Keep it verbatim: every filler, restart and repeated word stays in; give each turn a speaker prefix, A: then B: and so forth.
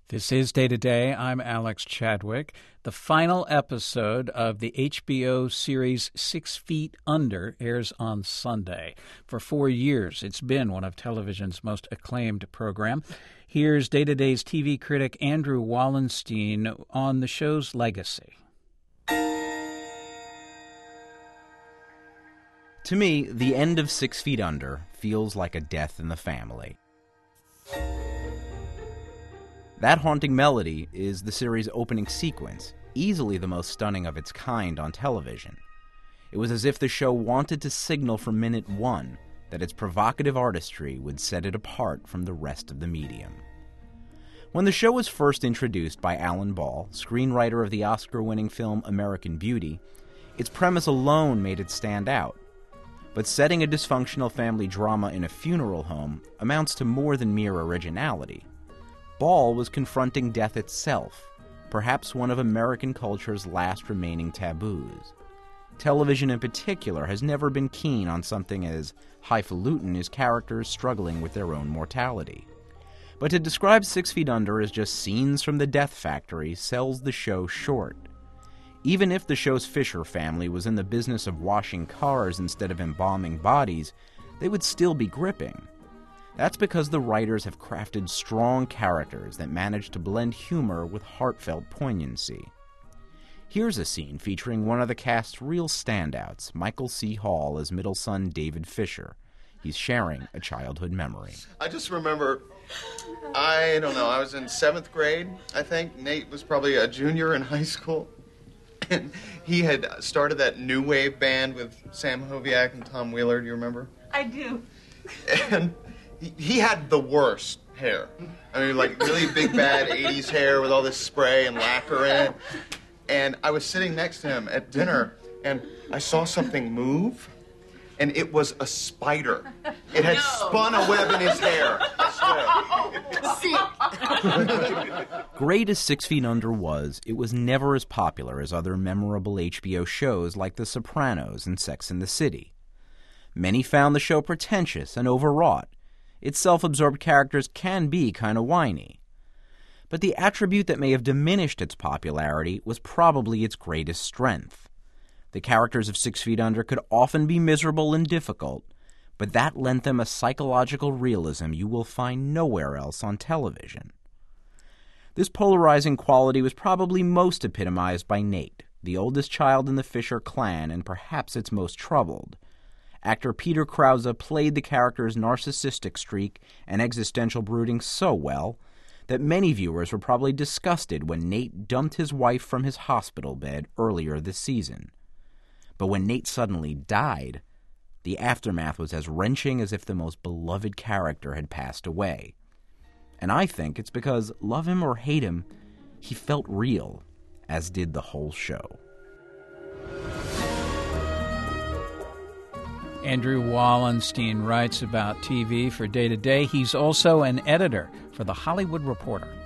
A: This is Day to Day. I'm Alex Chadwick. The final episode of the H B O series Six Feet Under airs on Sunday. For four years, it's been one of television's most acclaimed programs. Here's Day to Day's T V critic Andrew Wallenstein on the show's legacy.
B: To me, the end of Six Feet Under feels like a death in the family. That haunting melody is the series' opening sequence, easily the most stunning of its kind on television. It was as if the show wanted to signal from minute one that its provocative artistry would set it apart from the rest of the medium. When the show was first introduced by Alan Ball, screenwriter of the Oscar-winning film American Beauty, its premise alone made it stand out. But setting a dysfunctional family drama in a funeral home amounts to more than mere originality. Ball was confronting death itself, perhaps one of American culture's last remaining taboos. Television in particular has never been keen on something as highfalutin as characters struggling with their own mortality. But to describe Six Feet Under as just scenes from the Death Factory sells the show short. Even if the show's Fisher family was in the business of washing cars instead of embalming bodies, they would still be gripping. That's because the writers have crafted strong characters that manage to blend humor with heartfelt poignancy. Here's a scene featuring one of the cast's real standouts, Michael C. Hall as middle son David Fisher. He's sharing a childhood memory.
C: I just remember, I don't know, I was in seventh grade, I think. Nate was probably a junior in high school. And he had started that new wave band with Sam Hoviak and Tom Wheeler, do you remember?
D: I do.
C: And he, he had the worst hair. I mean, like really big, bad eighties hair with all this spray and lacquer in it. And I was sitting next to him at dinner, and I saw something move, and it was a spider. It had no. spun a web in his hair.
B: Great as Six Feet Under was, it was never as popular as other memorable H B O shows like The Sopranos and Sex and the City. Many found the show pretentious and overwrought. Its self-absorbed characters can be kind of whiny. But the attribute that may have diminished its popularity was probably its greatest strength. The characters of Six Feet Under could often be miserable and difficult, but that lent them a psychological realism you will find nowhere else on television. This polarizing quality was probably most epitomized by Nate, the oldest child in the Fisher clan and perhaps its most troubled. Actor Peter Krause played the character's narcissistic streak and existential brooding so well that many viewers were probably disgusted when Nate dumped his wife from his hospital bed earlier this season. But when Nate suddenly died, the aftermath was as wrenching as if the most beloved character had passed away. And I think it's because, love him or hate him, he felt real, as did the whole show.
A: Andrew Wallenstein writes about T V for Day to Day. He's also an editor for The Hollywood Reporter.